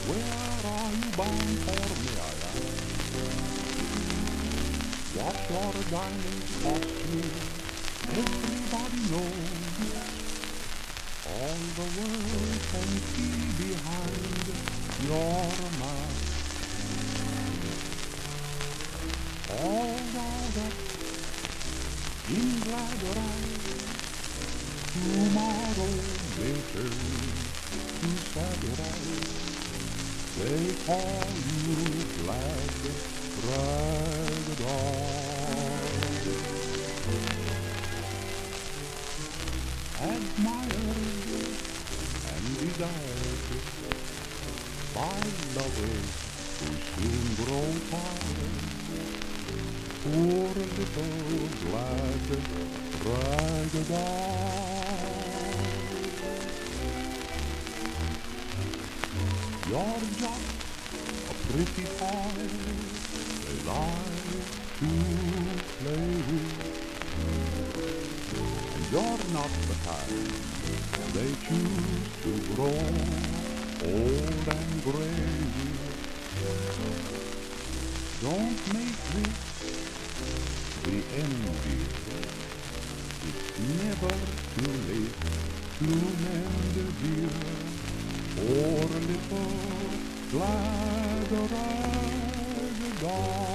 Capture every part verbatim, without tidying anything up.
Where are you bound for, may I ask? What's your diamond cost you? Everybody knows. All the world can see behind your mask. Although that in glad eyes, tomorrow may turn to sad eyes. They call you glad ragdoll. Admired and desired by lovers who soon grow tired. Poor little glad ragdoll. You're just a pretty toy they like to play with, and you're not the kind they choose to grow old and gray with. Don't make this the end, dear. It's never too late to mend, dear. Poor little glad ragdoll.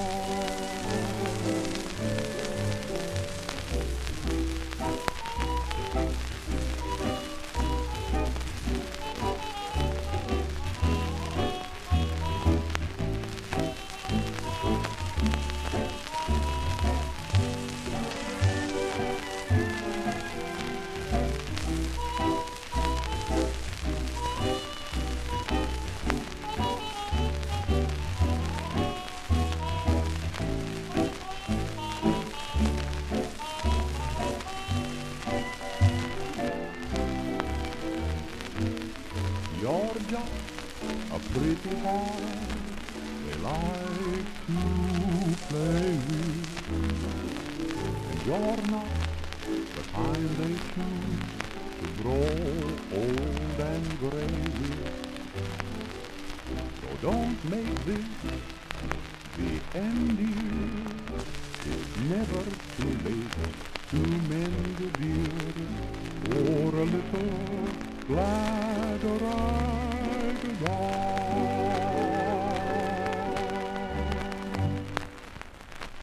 You're just a pretty toy they like to play with, and you're not the kind they choose to grow old and gray with. So don't make this the end, dear. It's never too late to mend, dear. Or a little glad ragdoll.